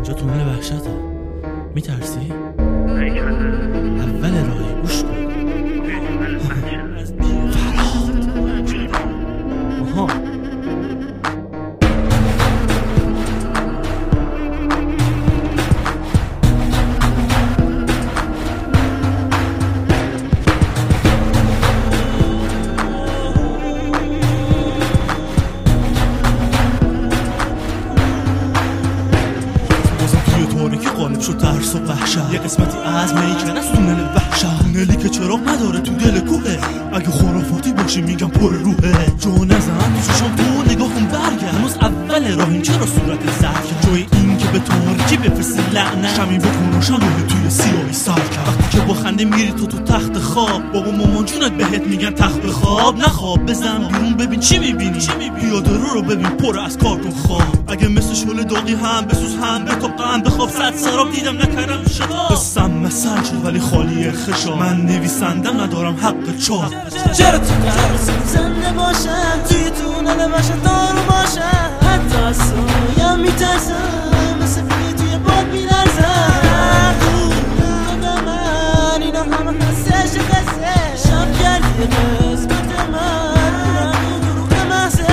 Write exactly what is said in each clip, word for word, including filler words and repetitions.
اینجا تونل وحشته. میترسی؟ اول راهی گوش کن. فرهاد. آها. قالب شد ترس و وحشت، یه قسمتی از میکن از تونل وحشت، تونلی که چراغ نداره تو دل کوه. اگه خرافاتی باشی میگم پر روحه. جو نزن تو چشام تو نگاه کن برگرد. هنوز اول راهیم چرا صورت زرد؟ جای این که به تاریکی بفرستی لعنت، شمی بکن روشن توی سیاهی سر کرد. وقتی که با خنده میری تو تو تخت خواب، بابا مامان جونت بهت میگن تخت خواب. نخواب بزن بیرون ببین چی میبینی. پیاده رو رو ببین پر از کارتون خواب. اگه مثل شعله داغی هم بسوز هم به تو قند بخواب. صد سراب دیدم نکردم شدا. قصم مثل شد ولی خالی خشا. من نویسندم ندارم حق چاپ. چرا تو ترسیم زنده باشم توی تونل وحشت دارو باشم. حتی از سایم میترسم مثل فیلی توی باد میلرزم. داده من اینا همه حسش قصه. شب کردی قسمت من دروغ محضه.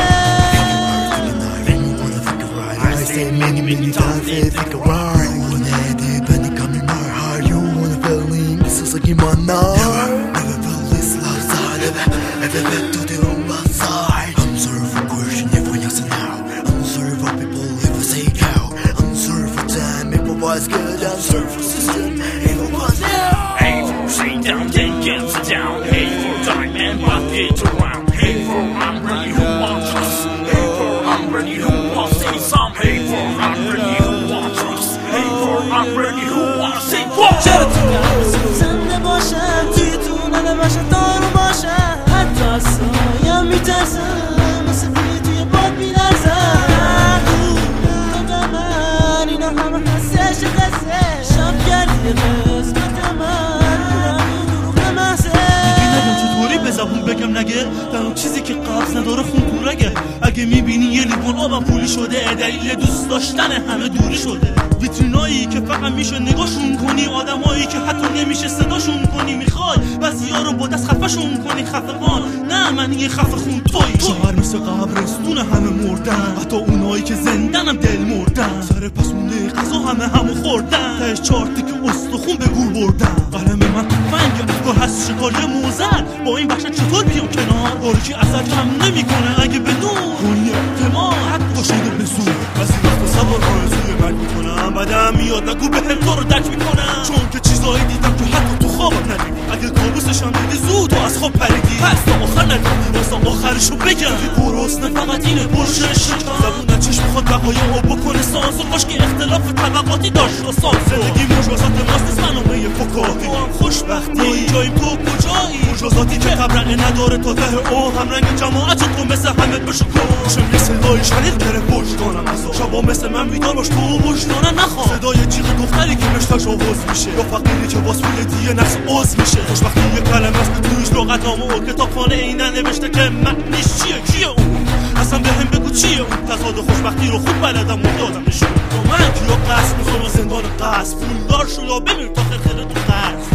I say many many times they think I'm right. You wanna head deep and it coming more hard. You wanna feel me, this is like in my night. Never, never felt this love side. Ever, ever been to the wrong side. I'm sorry for question if I answer now. I'm sorry for people if I say cow. I'm sorry for time if I was good. I'm sorry for system if I was now. Hey for sit down, then get down. Hey for time and rock it around. Hey for I'm ready who wants us. Hey for I'm ready who wants say some. Hey for I'm ready who wants us. Hey for I'm ready who wants say what. چرا تو ترسیم زنده باشم توی تونل وحشت دارو باشم. حتی از سایم میترسم مثل فیلی توی باد میلرزم. داده من اینا همه حسش قصه. شب کردی قسمت من دروغ محضه. نگم چطوری به زبون بگم نگه تنها چیزی که قبض نداره خون پورگه. اگه میبینی یه لیوان آبم پولی شده، دلیل دوست داشتن همه دوری شده. ویترینایی که فقط میشه نگاهشون کنی، آدمایی که حتی نمیشه صداشون کنی. میخوای بعضیا رو با دست خفهشون کنی خفقان. نه من یه خفه خون تویی. شهر مثل قبرستون همه مردن، حتی اونایی که زندنم دل مردن. سر پس مونده غذا همه همو خوردن، تهش چهار تیکه استخون به گور بردن. قلم من تفنگ افکار هست شکاری موزن. با این وحشت چطور بیام کنار؟ بارکی اثر کم نمیکنه اگه بدون کنی اعتماد حق باشیده به زور. بعضی وقتا سوار آرزوی مرگ میکنم، بعدم میاد نگو بهم تو رو درک میکنم. چون که چیزایی دیدم که حتی تو خوابت ندیدی. اگه کابوسشم دیدی زود و از خواب پریدی. پس تا آخر ندیدی واسه آخرشو بگم که گرسنه فقط اینه پرشش شکم. زبونت چشم میخواد بقای آب بکنه سانسور. باش که اختلاف طبقاتی داشت و سانسور. زندگی مجازات ماست نیست منامه فکاهی. تو هم خوشبختی ما اینجاییم تو کجایی؟ مجازاتی که قبرنه نداره تا ته او. هم رنگ جماعت تو مثل همه بشو کن. شم یه صدای شدید گره وجدانم ازا. شبا مثل من بیدار باش تو وجدانم نخواه. صدای جیغ دختری که مش تجاوز میشه، یا فقیری که باز پول دیگه نفس عوض میشه. خوشبختی یه کلمه است که تویش لغتنامه و کتابخانه اینا نوشته که معنیش چیه کیه اون. اصلا بهم بگو چیه اون. تضاد خوشبختی رو خوب بلدم و دادم نشون. تو من کیو قصد میخوام زندان قصد. پولدار شو یا بمیر تا خرخره تو قرض.